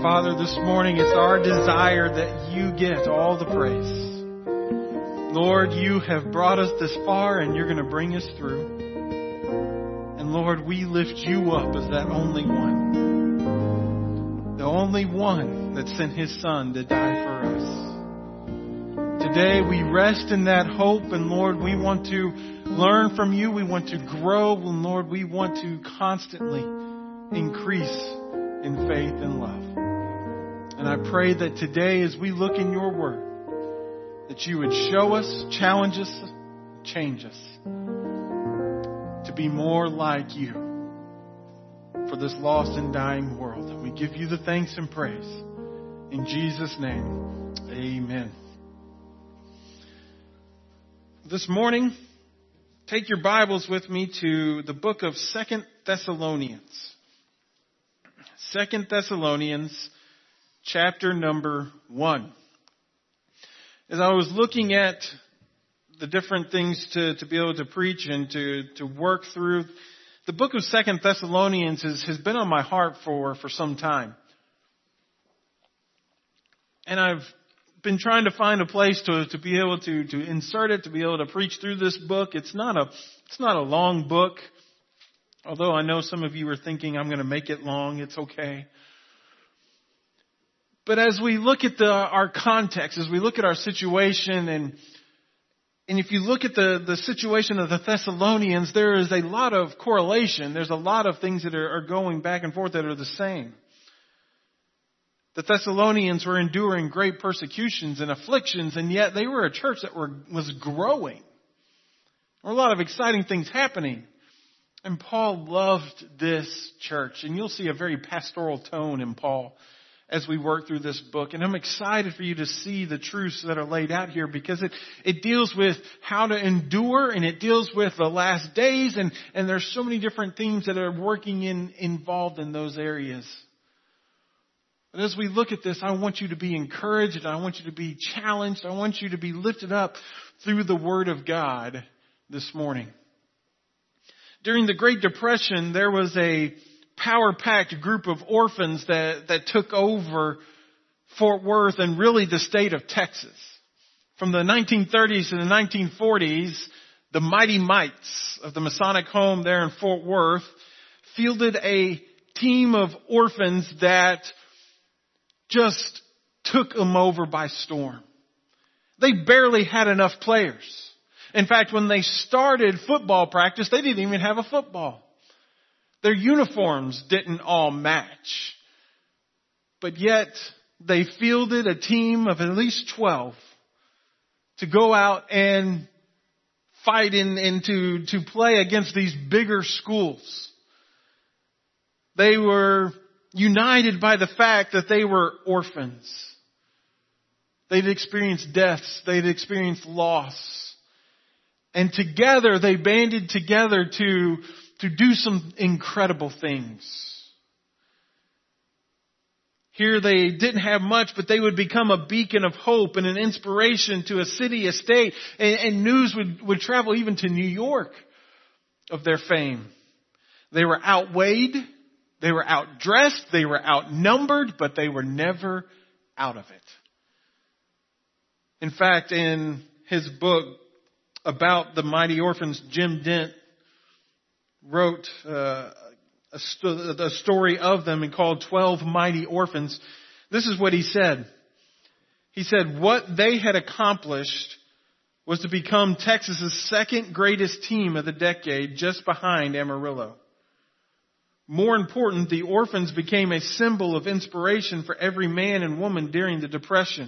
Father, this morning it's our desire that you get all the praise. Lord, you have brought us this far and you're going to bring us through. And Lord, we lift you up as that only one. The only one that sent his Son to die for us. Today we rest in that hope, and Lord, we want to learn from you. We want to grow, and Lord, we want to constantly increase in faith and love. And I pray that today as we look in your word, that you would show us, challenge us, change us to be more like you for this lost and dying world. And we give you the thanks and praise. In Jesus' name, amen. This morning, take your Bibles with me to the book of 2 Thessalonians. 2 Thessalonians, chapter number 1. As I was looking at the different things to be able to preach and to work through, the book of 2 Thessalonians has been on my heart for some time. And I've been trying to find a place to be able to insert it, to be able to preach through this book. It's not a long book. Although I know some of you are thinking I'm going to make it long. It's okay. But as we look at our context, as we look at our situation, and if you look at the situation of the Thessalonians, there is a lot of correlation. There's a lot of things that are going back and forth that are the same. The Thessalonians were enduring great persecutions and afflictions, and yet they were a church that was growing. There were a lot of exciting things happening. And Paul loved this church. And you'll see a very pastoral tone in Paul as we work through this book. And I'm excited for you to see the truths that are laid out here, because it deals with how to endure, and it deals with the last days. And there's so many different themes that are involved in those areas. But as we look at this, I want you to be encouraged, and I want you to be challenged. I want you to be lifted up through the Word of God this morning. During the Great Depression, there was a power-packed group of orphans that took over Fort Worth and really the state of Texas. From the 1930s to the 1940s, the Mighty Mites of the Masonic Home there in Fort Worth fielded a team of orphans that just took them over by storm. They barely had enough players. In fact, when they started football practice, they didn't even have a football. Their uniforms didn't all match. But yet, they fielded a team of at least 12 to go out and fight and to play against these bigger schools. They were united by the fact that they were orphans. They'd experienced deaths. They'd experienced loss. And together, they banded together to do some incredible things. Here they didn't have much, but they would become a beacon of hope and an inspiration to a city, a state, and news would travel even to New York of their fame. They were outweighed, they were outdressed, they were outnumbered, but they were never out of it. In fact, in his book about the Mighty Orphans, Jim Dent wrote a story of them and called 12 Mighty Orphans. This is what he said. He said, what they had accomplished was to become Texas's second greatest team of the decade, just behind Amarillo. More important, the orphans became a symbol of inspiration for every man and woman during the Depression.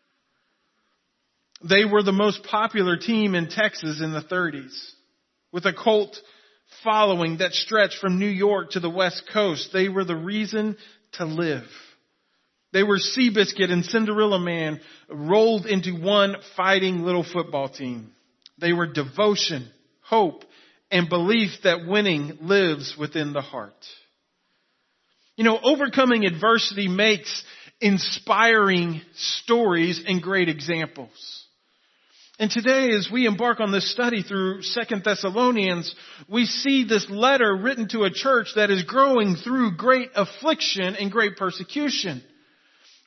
They were the most popular team in Texas in the 30s. With a cult following that stretched from New York to the West Coast, they were the reason to live. They were Seabiscuit and Cinderella Man rolled into one fighting little football team. They were devotion, hope, and belief that winning lives within the heart. You know, overcoming adversity makes inspiring stories and great examples. And today, as we embark on this study through 2 Thessalonians, we see this letter written to a church that is growing through great affliction and great persecution.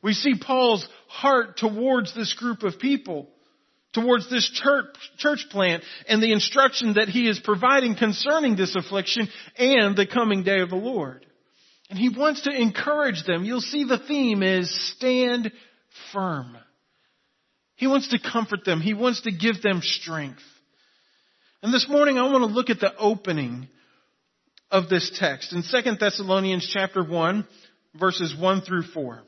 We see Paul's heart towards this group of people, towards this church plant, and the instruction that he is providing concerning this affliction and the coming day of the Lord. And he wants to encourage them. You'll see the theme is stand firm. He wants to comfort them. He wants to give them strength. And this morning I want to look at the opening of this text in 2 Thessalonians chapter 1, verses 1 through 4.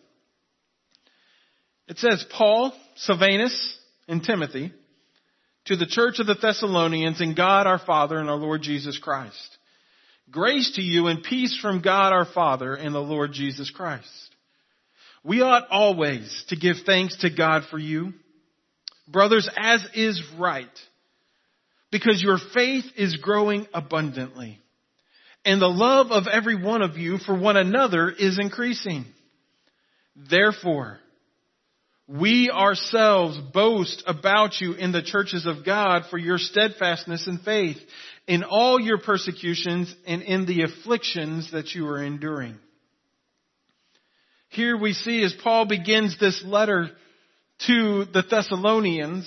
It says, Paul, Silvanus, and Timothy, to the church of the Thessalonians in God our Father and our Lord Jesus Christ. Grace to you and peace from God our Father and the Lord Jesus Christ. We ought always to give thanks to God for you, brothers, as is right, because your faith is growing abundantly, and the love of every one of you for one another is increasing. Therefore, we ourselves boast about you in the churches of God for your steadfastness and faith in all your persecutions and in the afflictions that you are enduring. Here we see as Paul begins this letter to the Thessalonians,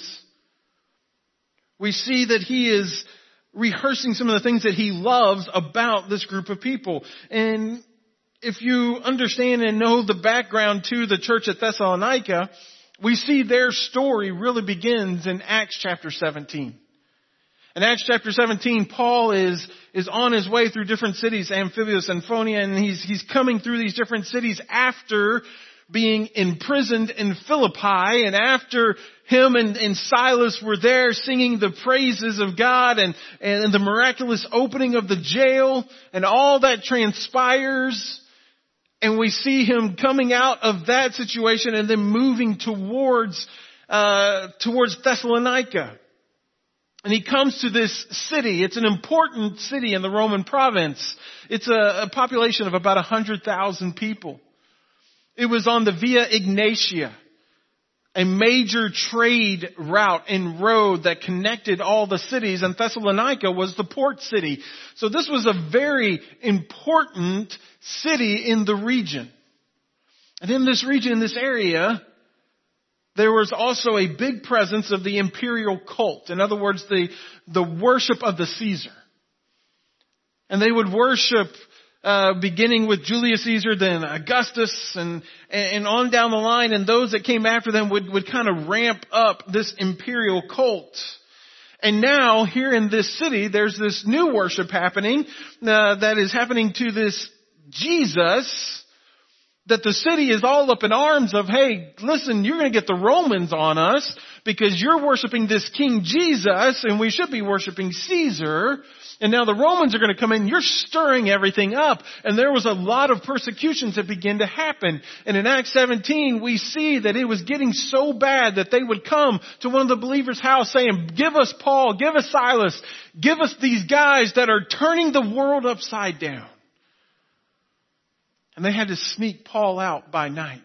we see that he is rehearsing some of the things that he loves about this group of people. And if you understand and know the background to the church at Thessalonica, we see their story really begins in Acts chapter 17. In Acts chapter 17, Paul is on his way through different cities, Amphipolis and Phonia, and he's coming through these different cities after being imprisoned in Philippi, and after him and Silas were there singing the praises of God and the miraculous opening of the jail, and all that transpires. And we see him coming out of that situation and then moving towards Thessalonica. And he comes to this city. It's an important city in the Roman province. It's a population of about 100,000 people. It was on the Via Egnatia, a major trade route and road that connected all the cities, and Thessalonica was the port city. So this was a very important city in the region. And in this region, in this area, there was also a big presence of the imperial cult. In other words, the worship of the Caesar. And they would worship beginning with Julius Caesar, then Augustus, and on down the line, and those that came after them would kind of ramp up this imperial cult. And now, here in this city, there's this new worship happening, that is happening to this Jesus, that the city is all up in arms of, hey, listen, you're going to get the Romans on us because you're worshiping this King Jesus and we should be worshiping Caesar. And now the Romans are going to come in. You're stirring everything up. And there was a lot of persecutions that began to happen. And in Acts 17, we see that it was getting so bad that they would come to one of the believers' house saying, give us Paul, give us Silas, give us these guys that are turning the world upside down. And they had to sneak Paul out by night.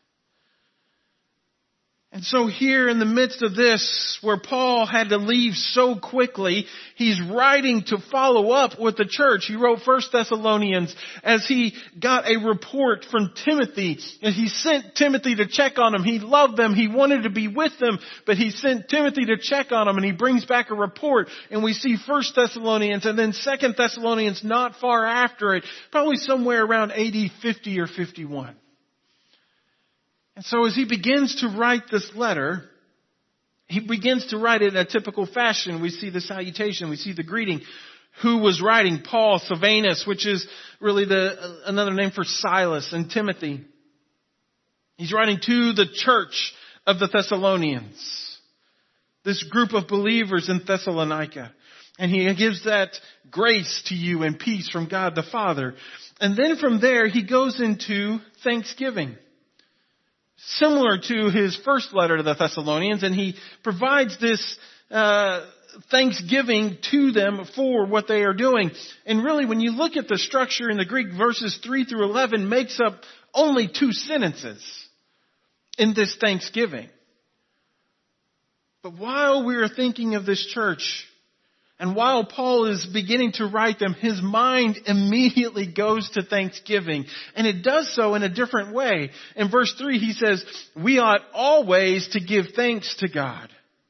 And so here in the midst of this, where Paul had to leave so quickly, he's writing to follow up with the church. He wrote 1 Thessalonians as he got a report from Timothy. And he sent Timothy to check on him. He loved them. He wanted to be with them. But he sent Timothy to check on them. And he brings back a report. And we see 1 Thessalonians and then 2 Thessalonians not far after it. Probably somewhere around AD 50 or 51. And so as he begins to write this letter, he begins to write it in a typical fashion. We see the salutation, we see the greeting. Who was writing? Paul, Silvanus, which is really another name for Silas, and Timothy. He's writing to the church of the Thessalonians, this group of believers in Thessalonica. And he gives that grace to you and peace from God the Father. And then from there, he goes into thanksgiving. Similar to his first letter to the Thessalonians, and he provides this thanksgiving to them for what they are doing. And really, when you look at the structure in the Greek, verses 3 through 11 makes up only 2 sentences in this thanksgiving. But while we are thinking of this church And while Paul is beginning to write them, his mind immediately goes to thanksgiving. And it does so in a different way. In verse 3, he says, we ought always to give thanks to God.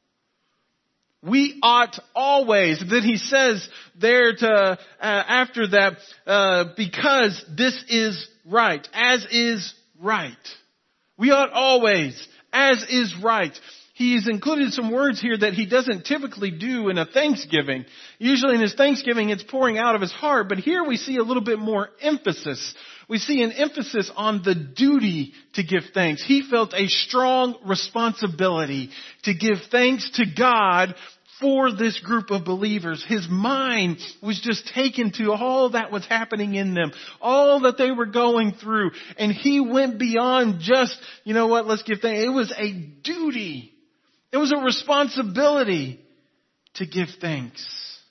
We ought always. Then he says there to, after that, because this is right, as is right. We ought always, as is right. He's included some words here that he doesn't typically do in a Thanksgiving. Usually in his Thanksgiving, it's pouring out of his heart. But here we see a little bit more emphasis. We see an emphasis on the duty to give thanks. He felt a strong responsibility to give thanks to God for this group of believers. His mind was just taken to all that was happening in them, all that they were going through. And he went beyond just, you know what, let's give thanks. It was a duty. It was a responsibility to give thanks.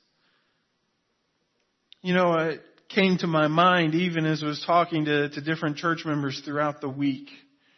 You know, it came to my mind even as I was talking to different church members throughout the week.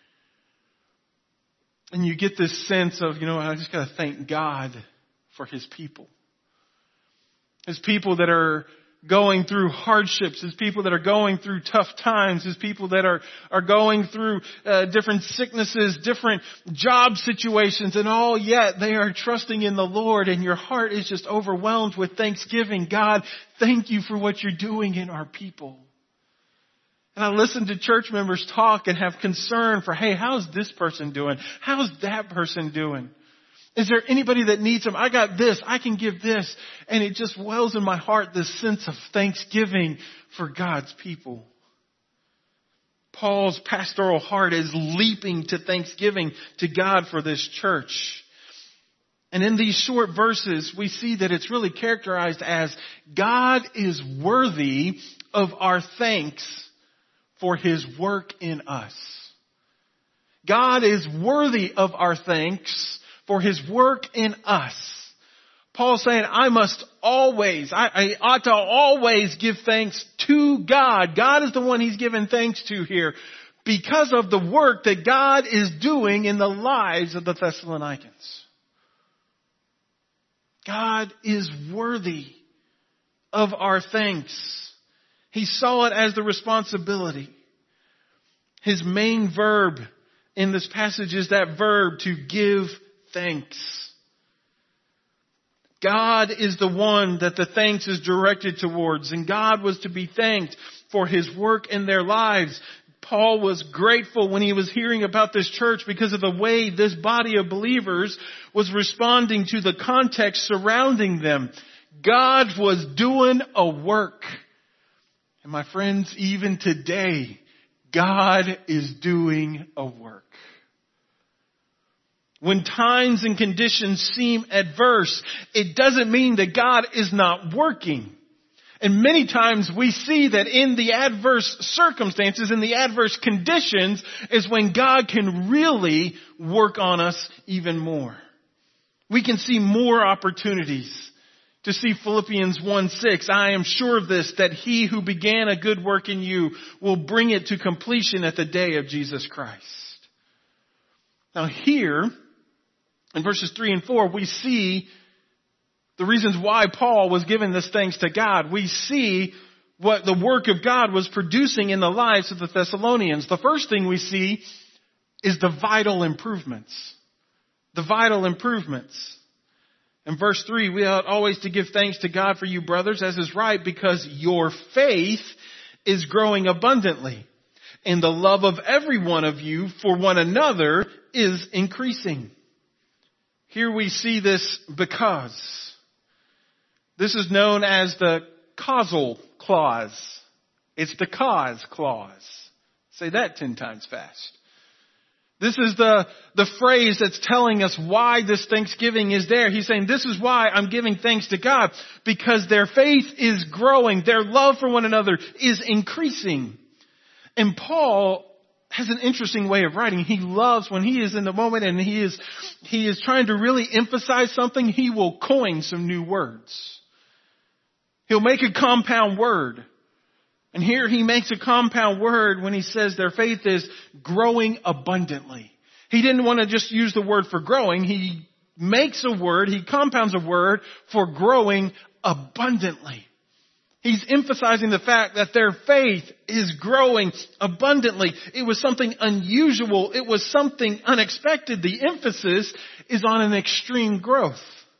And you get this sense of, you know, I just got to thank God for His people. His people that are going through hardships, His people that are going through tough times, His people that are going through different sicknesses, different job situations, and all yet they are trusting in the Lord, and your heart is just overwhelmed with thanksgiving. God, thank you for what you're doing in our people. And I listen to church members talk and have concern for, hey, how's this person doing? How's that person doing? Is there anybody that needs them? I got this. I can give this. And it just wells in my heart this sense of thanksgiving for God's people. Paul's pastoral heart is leaping to thanksgiving to God for this church. And in these short verses, we see that it's really characterized as God is worthy of our thanks for His work in us. God is worthy of our thanks for His work in us. Paul's saying, I ought to always give thanks to God. God is the one he's given thanks to here because of the work that God is doing in the lives of the Thessalonians. God is worthy of our thanks. He saw it as the responsibility. His main verb in this passage is that verb to give thanks. God is the one that the thanks is directed towards, and God was to be thanked for His work in their lives. Paul was grateful when he was hearing about this church because of the way this body of believers was responding to the context surrounding them. God was doing a work. And my friends, even today, God is doing a work. When times and conditions seem adverse, it doesn't mean that God is not working. And many times we see that in the adverse circumstances, in the adverse conditions, is when God can really work on us even more. We can see more opportunities to see Philippians 1:6. I am sure of this, that He who began a good work in you will bring it to completion at the day of Jesus Christ. Now here, in verses 3 and 4, we see the reasons why Paul was giving this thanks to God. We see what the work of God was producing in the lives of the Thessalonians. The first thing we see is the vital improvements. The vital improvements. In verse 3, we ought always to give thanks to God for you, brothers, as is right, because your faith is growing abundantly, and the love of every one of you for one another is increasing. Here we see this because. This is known as the causal clause. It's the cause clause. Say that 10 times fast. This is the phrase that's telling us why this thanksgiving is there. He's saying, this is why I'm giving thanks to God, because their faith is growing. Their love for one another is increasing. And Paul has an interesting way of writing. He loves when he is in the moment and he is trying to really emphasize something. He will coin some new words. He'll make a compound word. And here he makes a compound word when he says their faith is growing abundantly. He didn't want to just use the word for growing. He makes a word, he compounds a word for growing abundantly. He's emphasizing the fact that their faith is growing abundantly. It was something unusual. It was something unexpected. The emphasis is on an extreme growth.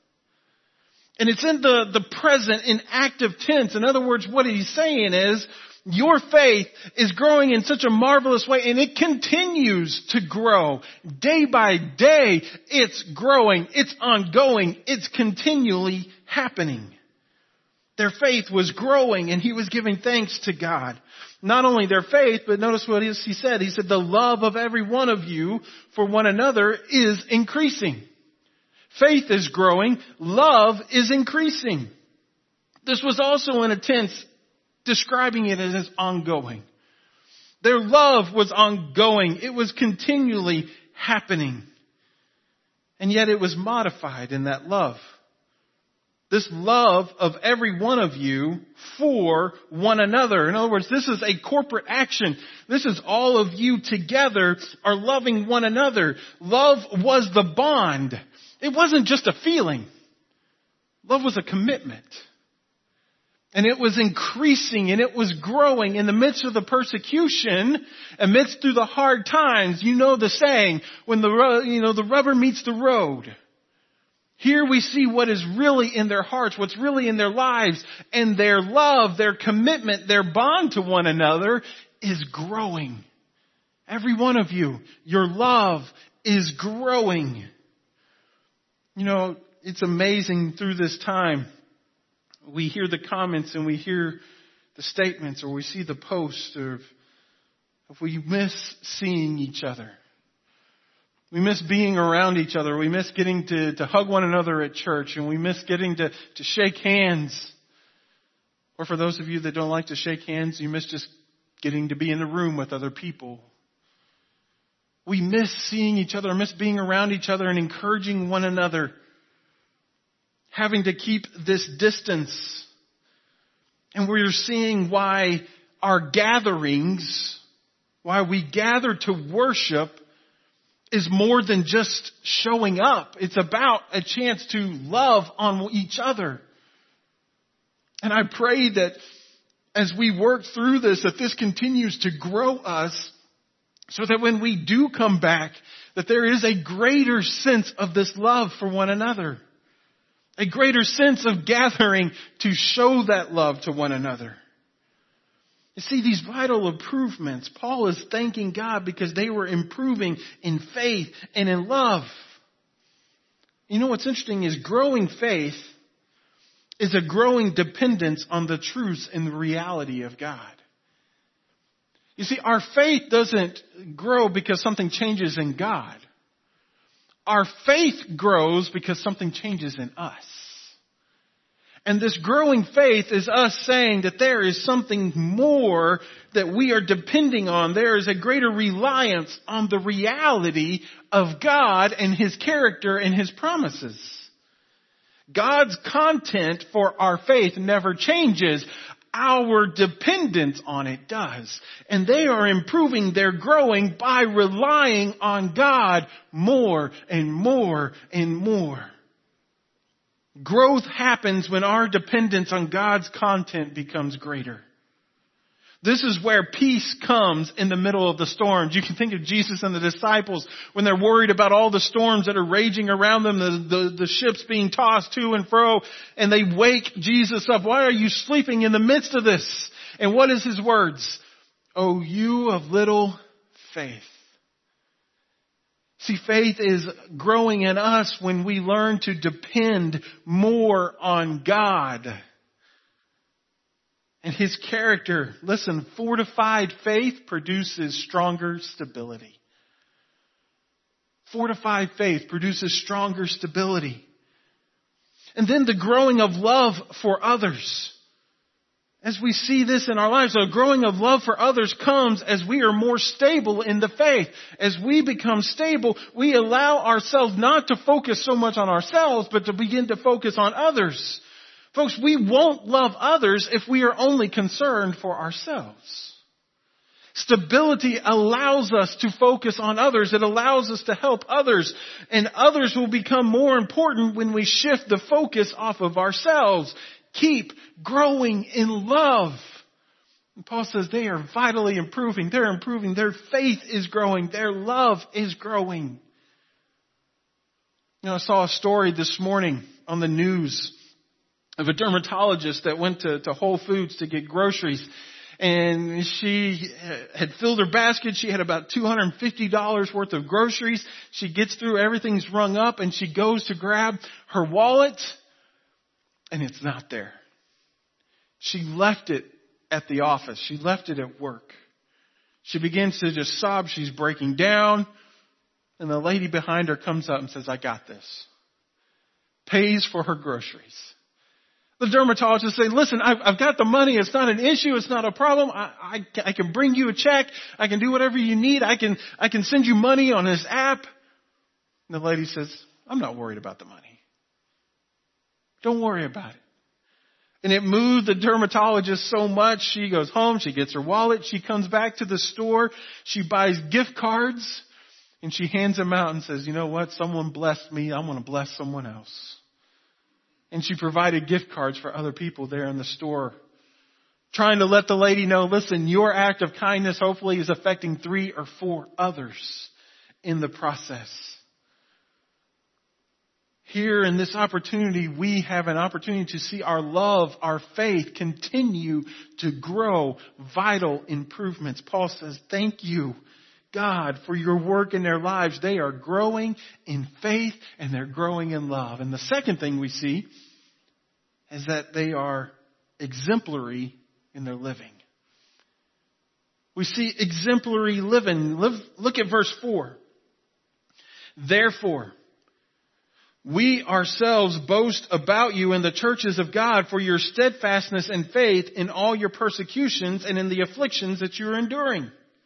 And it's in the present, in active tense. In other words, what he's saying is, your faith is growing in such a marvelous way, and it continues to grow. Day by day, it's growing. It's ongoing. It's continually happening. Their faith was growing, and he was giving thanks to God. Not only their faith, but notice what he said. He said, the love of every one of you for one another is increasing. Faith is growing. Love is increasing. This was also in a tense describing it as ongoing. Their love was ongoing. It was continually happening. And yet it was modified in that love. This love of every one of you for one another. In other words, this is a corporate action. This is all of you together are loving one another. Love was the bond. It wasn't just a feeling. Love was a commitment. And it was increasing and it was growing in the midst of the persecution, amidst through the hard times. You know the saying, when the rubber meets the road. Here we see what is really in their hearts, what's really in their lives, and their love, their commitment, their bond to one another is growing. Every one of you, your love is growing. You know, it's amazing through this time. We hear the comments and we hear the statements, or we see the posts, or if we miss seeing each other. We miss being around each other. We miss getting to hug one another at church, and we miss getting to shake hands. Or for those of you that don't like to shake hands, you miss just getting to be in the room with other people. We miss seeing each other, miss being around each other and encouraging one another. Having to keep this distance. And we're seeing why our gatherings, why we gather to worship, is more than just showing up. It's about a chance to love on each other. And I pray that as we work through this, that this continues to grow us, so that when we do come back, that there is a greater sense of this love for one another. A greater sense of gathering to show that love to one another. You see, these vital improvements, Paul is thanking God because they were improving in faith and in love. You know what's interesting is growing faith is a growing dependence on the truths and the reality of God. You see, our faith doesn't grow because something changes in God. Our faith grows because something changes in us. And this growing faith is us saying that there is something more that we are depending on. There is a greater reliance on the reality of God and His character and His promises. God's content for our faith never changes. Our dependence on it does. And they are improving, they're growing by relying on God more and more and more. Growth happens when our dependence on God's content becomes greater. This is where peace comes in the middle of the storms. You can think of Jesus and the disciples when they're worried about all the storms that are raging around them, the ships being tossed to and fro, and they wake Jesus up. Why are you sleeping in the midst of this? And what is His words? Oh, you of little faith. See, faith is growing in us when we learn to depend more on God and His character. Listen, fortified faith produces stronger stability. Fortified faith produces stronger stability. And then the growing of love for others. As we see this in our lives, a growing of love for others comes as we are more stable in the faith. As we become stable, we allow ourselves not to focus so much on ourselves, but to begin to focus on others. Folks, we won't love others if we are only concerned for ourselves. Stability allows us to focus on others. It allows us to help others. And others will become more important when we shift the focus off of ourselves. keep growing in love. And Paul says they are vitally improving. They're improving. Their faith is growing. Their love is growing. I saw a story this morning on the news of a dermatologist that went to Whole Foods to get groceries. And she had filled her basket. She had about $250 worth of groceries. She gets through, everything's rung up, and she goes to grab her wallet, and it's not there. She left it at the office. She left it at work. She begins to just sob. She's breaking down. And the lady behind her comes up and says, I got this. Pays for her groceries. The dermatologist says, listen, I've got the money. It's not an issue. It's not a problem. I can bring you a check. I can do whatever you need. I can send you money on this app. And the lady says, I'm not worried about the money. Don't worry about it. And it moved the dermatologist so much. She goes home. She gets her wallet. She comes back to the store. She buys gift cards. And she hands them out and says, you know what? Someone blessed me. I want to bless someone else. And she provided gift cards for other people there in the store, trying to let the lady know, listen, your act of kindness hopefully is affecting 3 or 4 others in the process. Here in this opportunity, we have an opportunity to see our love, our faith continue to grow, vital improvements. Paul says, thank you, God, for your work in their lives. They are growing in faith and they're growing in love. And the second thing we see is that they are exemplary in their living. We see exemplary living. Look at verse 4. Therefore, we ourselves boast about you in the churches of God for your steadfastness and faith in all your persecutions and in the afflictions that you are enduring.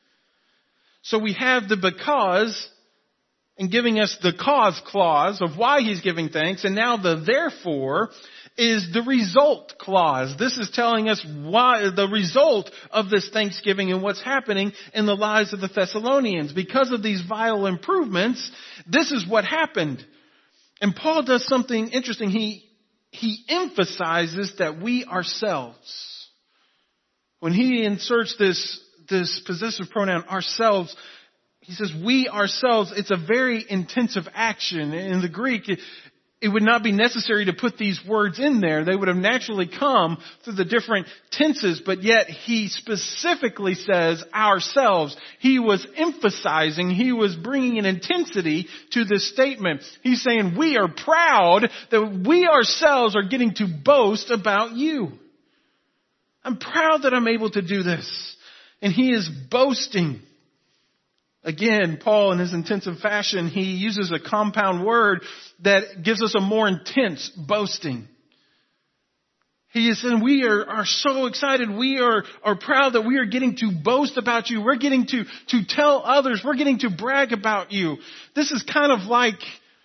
So we have the because and giving us the cause clause of why he's giving thanks. And now the therefore is the result clause. This is telling us why the result of this thanksgiving and what's happening in the lives of the Thessalonians. Because of these vital improvements, this is what happened. And Paul does something interesting. He emphasizes that we ourselves, when he inserts this possessive pronoun ourselves, he says we ourselves. It's a very intensive action. In the Greek, it would not be necessary to put these words in there. They would have naturally come through the different tenses, but yet he specifically says ourselves. He was emphasizing, he was bringing an intensity to this statement. He's saying we are proud that we ourselves are getting to boast about you. I'm proud that I'm able to do this. And he is boasting. Again, Paul, in his intensive fashion, he uses a compound word that gives us a more intense boasting. He is saying we are so excited. We are proud that we are getting to boast about you. We're getting to tell others. We're getting to brag about you. This is kind of like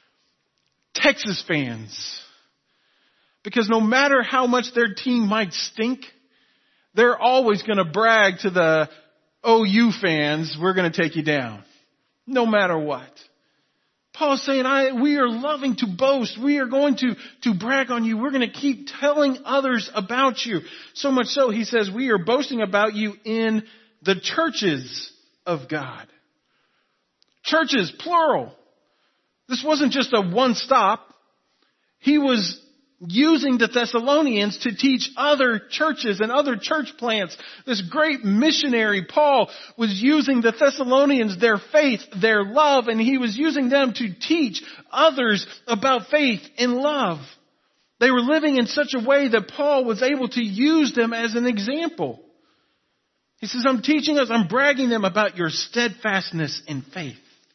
Texas fans. Because no matter how much their team might stink, they're always going to brag to the OU fans, we're going to take you down. No matter what. Paul's saying, we are loving to boast. We are going to brag on you. We're going to keep telling others about you. So much so, he says, we are boasting about you in the churches of God. Churches, plural. This wasn't just a one stop. He was using the Thessalonians to teach other churches and other church plants. This great missionary, Paul, was using the Thessalonians, their faith, their love, and he was using them to teach others about faith and love. They were living in such a way that Paul was able to use them as an example. He says, I'm teaching us, I'm bragging them about your steadfastness in faith.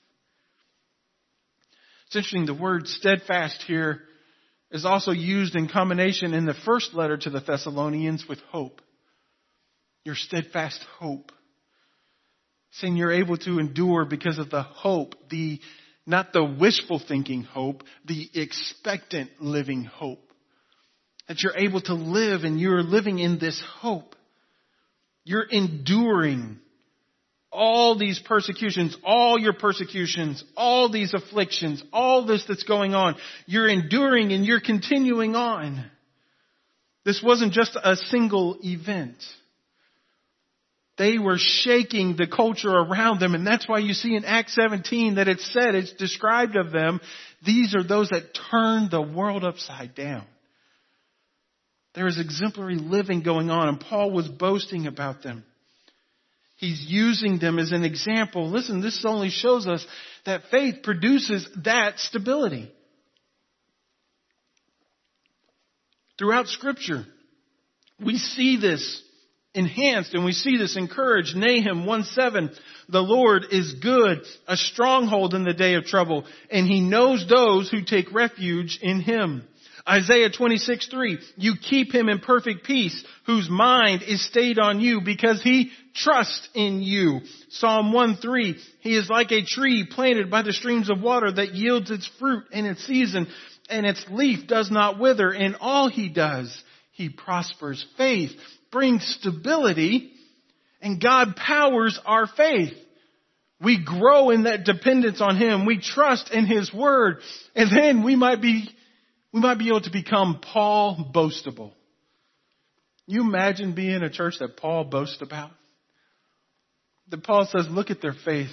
It's interesting, the word steadfast here is also used in combination in the first letter to the Thessalonians with hope. Your steadfast hope. Saying you're able to endure because of the hope, not the wishful thinking hope, the expectant living hope. That you're able to live and you're living in this hope. You're enduring all these persecutions, all your persecutions, all these afflictions, all this that's going on. You're enduring and you're continuing on. This wasn't just a single event. They were shaking the culture around them. And that's why you see in Acts 17 that it's described of them, these are those that turned the world upside down. There is exemplary living going on, and Paul was boasting about them. He's using them as an example. Listen, this only shows us that faith produces that stability. Throughout Scripture, we see this enhanced and we see this encouraged. Nahum 1:7, the Lord is good, a stronghold in the day of trouble, and He knows those who take refuge in Him. Isaiah 26:3, you keep him in perfect peace, whose mind is stayed on you because he trusts in you. Psalm 1:3, he is like a tree planted by the streams of water that yields its fruit in its season, and its leaf does not wither. In all he does, he prospers. Faith brings stability, and God powers our faith. We grow in that dependence on Him. We trust in His Word, and then we might be able to become Paul boastable. You imagine being in a church that Paul boasts about? That Paul says, look at their faith.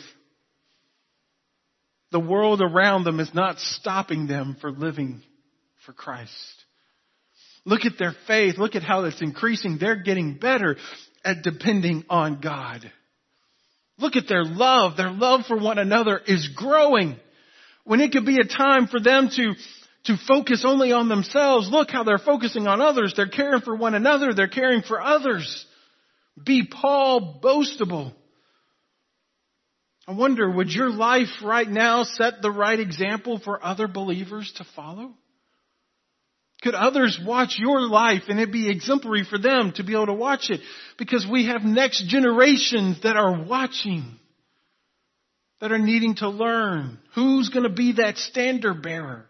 The world around them is not stopping them for living for Christ. Look at their faith. Look at how it's increasing. They're getting better at depending on God. Look at their love. Their love for one another is growing. When it could be a time for them to focus only on themselves, look how they're focusing on others. They're caring for one another. They're caring for others. Be Paul boastable. I wonder, would your life right now set the right example for other believers to follow? Could others watch your life and it be exemplary for them to be able to watch it? Because we have next generations that are watching, that are needing to learn. Who's going to be that standard bearer?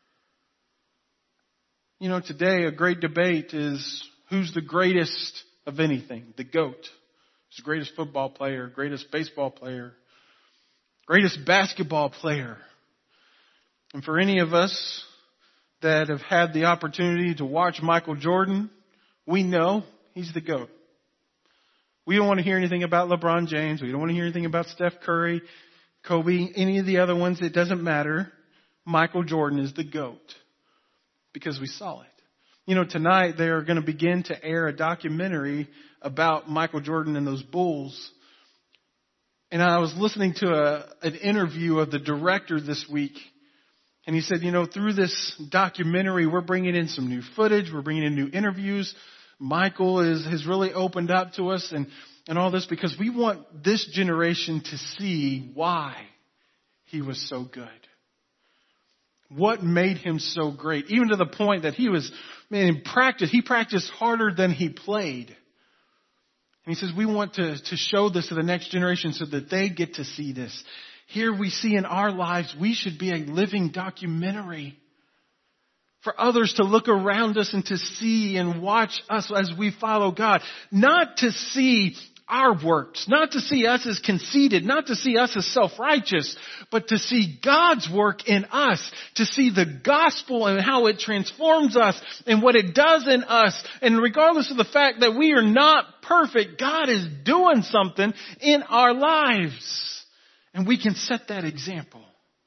You know, today a great debate is who's the greatest of anything? The GOAT. Who's the greatest football player, greatest baseball player, greatest basketball player? And for any of us that have had the opportunity to watch Michael Jordan, we know he's the GOAT. We don't want to hear anything about LeBron James. We don't want to hear anything about Steph Curry, Kobe, any of the other ones. It doesn't matter. Michael Jordan is the GOAT because we saw it. You know, tonight they are going to begin to air a documentary about Michael Jordan and those Bulls. And I was listening to an interview of the director this week. And he said, you know, through this documentary, we're bringing in some new footage. We're bringing in new interviews. Michael has really opened up to us and all this because we want this generation to see why he was so good. What made him so great? Even to the point that he practiced harder than he played. And he says, we want to show this to the next generation so that they get to see this. Here we see in our lives, we should be a living documentary for others to look around us and to see and watch us as we follow God. Not to see our works, not to see us as conceited, not to see us as self-righteous, but to see God's work in us, to see the gospel and how it transforms us and what it does in us. And regardless of the fact that we are not perfect, God is doing something in our lives. And we can set that example.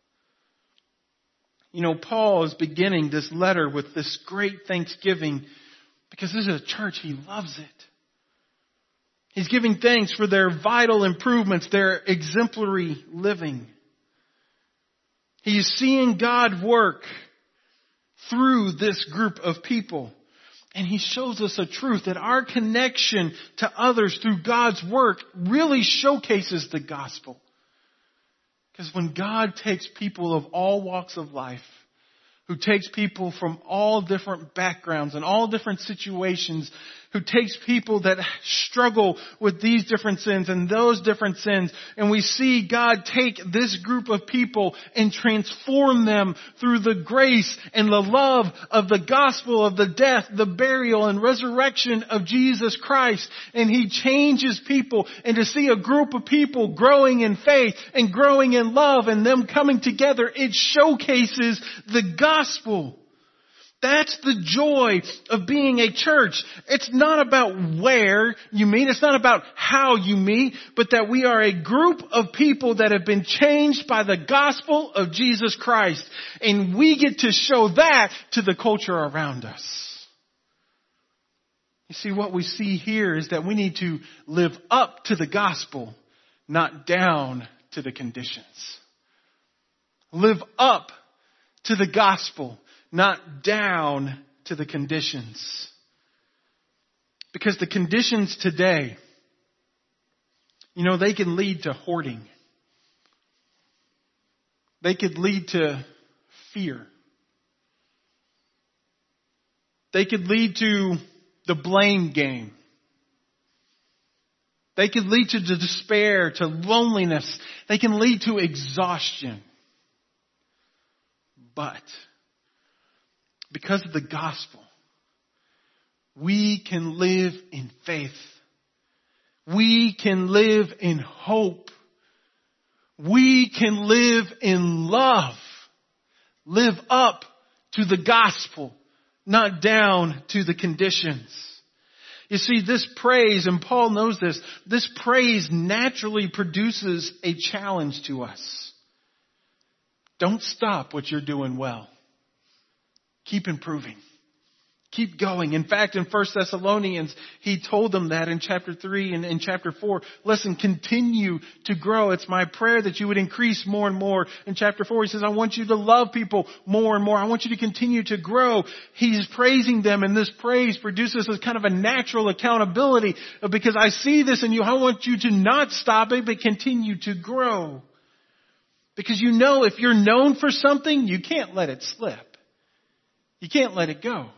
You know, Paul is beginning this letter with this great thanksgiving because this is a church, he loves it. He's giving thanks for their vital improvements, their exemplary living. He is seeing God work through this group of people. And he shows us a truth that our connection to others through God's work really showcases the gospel. Because when God takes people of all walks of life, who takes people from all different backgrounds and all different situations, who takes people that struggle with these different sins and those different sins, and we see God take this group of people and transform them through the grace and the love of the gospel of the death, the burial, and resurrection of Jesus Christ. And He changes people, and to see a group of people growing in faith and growing in love and them coming together, it showcases the gospel. That's the joy of being a church. It's not about where you meet. It's not about how you meet, but that we are a group of people that have been changed by the gospel of Jesus Christ. And we get to show that to the culture around us. You see, what we see here is that we need to live up to the gospel, not down to the conditions. Live up to the gospel, not down to the conditions. Because the conditions today, they can lead to hoarding. They could lead to fear. They could lead to the blame game. They could lead to despair, to loneliness. They can lead to exhaustion. But because of the gospel, we can live in faith. We can live in hope. We can live in love. Live up to the gospel, not down to the conditions. You see, this praise, and Paul knows this praise naturally produces a challenge to us. Don't stop what you're doing well. Keep improving. Keep going. In fact, in 1 Thessalonians, he told them that in chapter 3 and in chapter 4. Listen, continue to grow. It's my prayer that you would increase more and more. In chapter 4, he says, I want you to love people more and more. I want you to continue to grow. He's praising them, and this praise produces a kind of a natural accountability because I see this in you. I want you to not stop it, but continue to grow. Because if you're known for something, you can't let it slip. You can't let it go.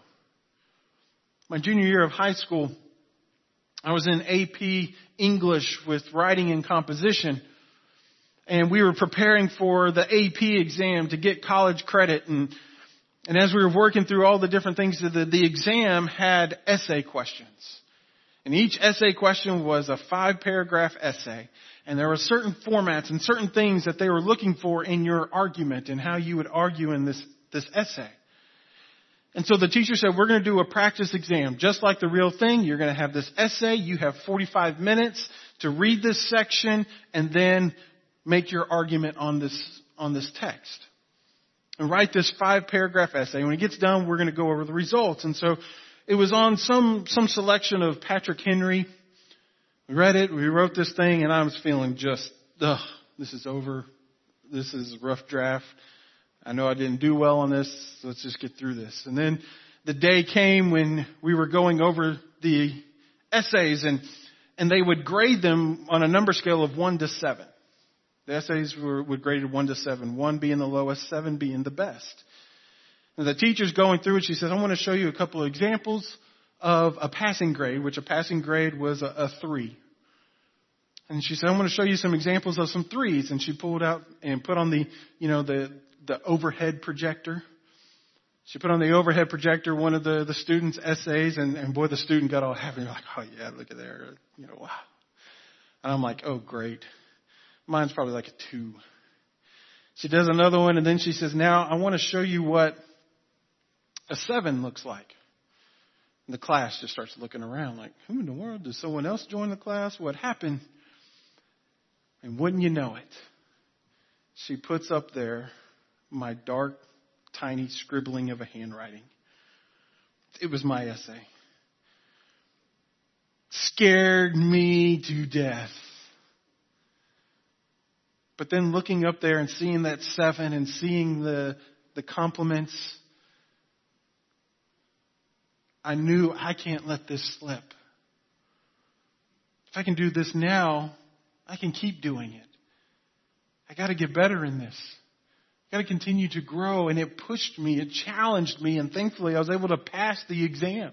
My junior year of high school, I was in AP English with writing and composition. And we were preparing for the AP exam to get college credit. And as we were working through all the different things, the exam had essay questions. And each essay question was a 5-paragraph essay. And there were certain formats and certain things that they were looking for in your argument and how you would argue in this essay. And so the teacher said, we're going to do a practice exam. Just like the real thing, you're going to have this essay. You have 45 minutes to read this section and then make your argument on this text. And write this 5-paragraph essay. When it gets done, we're going to go over the results. And so it was on some selection of Patrick Henry. We read it. We wrote this thing, and I was feeling just, this is over. This is a rough draft. I know I didn't do well on this, so let's just get through this. And then the day came when we were going over the essays, and they would grade them on a number scale of 1 to 7. The essays were graded 1 to 7, 1 being the lowest, 7 being the best. And the teacher's going through it. She says, I want to show you a couple of examples of a passing grade, which a passing grade was a 3. And she said, I want to show you some examples of some 3s. And she pulled out and put on the overhead projector. She put on the overhead projector one of the students' essays, and boy, the student got all happy. Like, oh yeah, look at there. Wow. And I'm like, oh great. Mine's probably like a 2. She does another one, and then she says, now I want to show you what a 7 looks like. And the class just starts looking around like, who in the world? Did someone else join the class? What happened? And wouldn't you know it, she puts up there my dark, tiny scribbling of a handwriting. It was my essay. Scared me to death. But then looking up there and seeing that 7 and seeing the compliments, I knew I can't let this slip. If I can do this now, I can keep doing it. I got to get better in this. I got to continue to grow. And it pushed me, it challenged me, and thankfully I was able to pass the exam.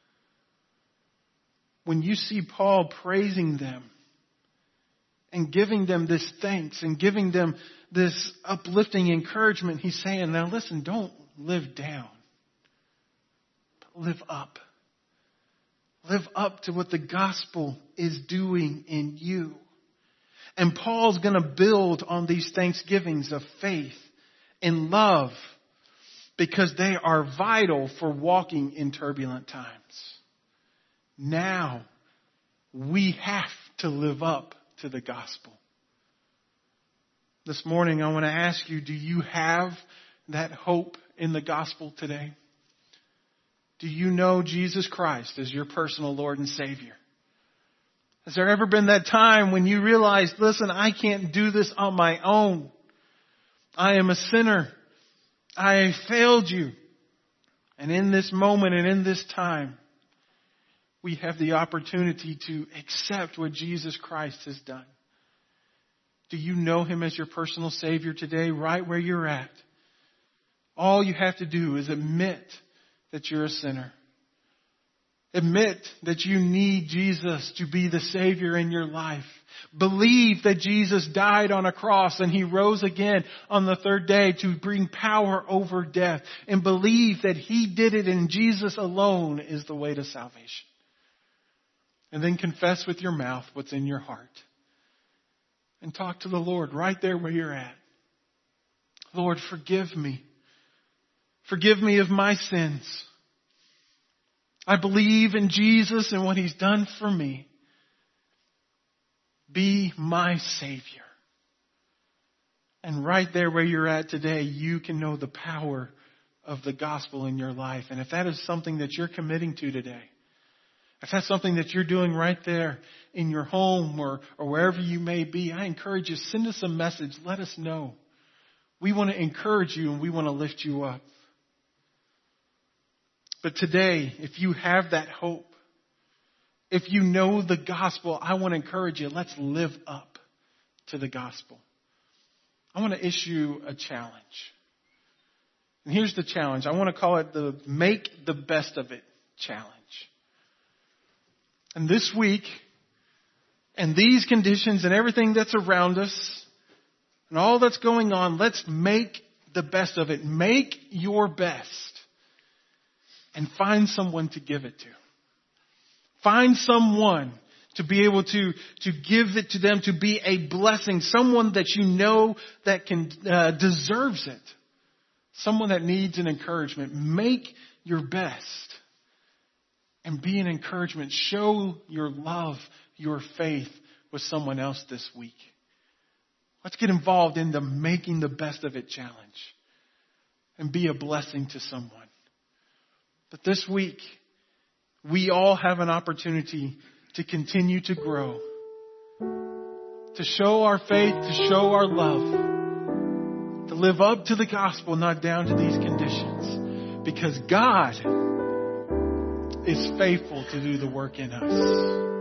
When you see Paul praising them and giving them this thanks and giving them this uplifting encouragement, he's saying, now listen, don't live down, but live up. Live up to what the gospel is doing in you. And Paul's going to build on these thanksgivings of faith and love because they are vital for walking in turbulent times. Now, we have to live up to the gospel. This morning, I want to ask you, do you have that hope in the gospel today? Do you know Jesus Christ as your personal Lord and Savior? Has there ever been that time when you realized, listen, I can't do this on my own. I am a sinner. I failed you. And in this moment and in this time, we have the opportunity to accept what Jesus Christ has done. Do you know Him as your personal Savior today, right where you're at? All you have to do is admit that you're a sinner. Admit that you need Jesus to be the Savior in your life. Believe that Jesus died on a cross and He rose again on the third day to bring power over death. And believe that He did it and Jesus alone is the way to salvation. And then confess with your mouth what's in your heart. And talk to the Lord right there where you're at. Lord, forgive me. Forgive me of my sins. I believe in Jesus and what He's done for me. Be my Savior. And right there where you're at today, you can know the power of the gospel in your life. And if that is something that you're committing to today, if that's something that you're doing right there in your home or wherever you may be, I encourage you, send us a message. Let us know. We want to encourage you and we want to lift you up. But today, if you have that hope, if you know the gospel, I want to encourage you, let's live up to the gospel. I want to issue a challenge. And here's the challenge. I want to call it the Make the Best of It challenge. And this week, and these conditions and everything that's around us, and all that's going on, let's make the best of it. Make your best. And find someone to give it to. Find someone to be able to give it to them, to be a blessing. Someone that you know that can deserves it. Someone that needs an encouragement. Make your best. And be an encouragement. Show your love, your faith with someone else this week. Let's get involved in the Making the Best of It challenge. And be a blessing to someone. But this week, we all have an opportunity to continue to grow. To show our faith, to show our love. To live up to the gospel, not down to these conditions. Because God is faithful to do the work in us.